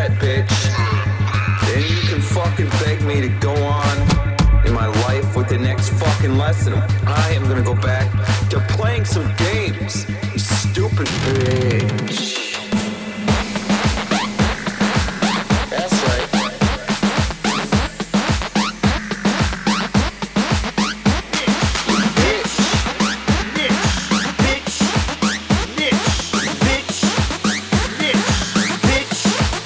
that bitch, then you can fucking beg me to go on in my life with the next fucking lesson. I am gonna go back to playing some games, you stupid bitch.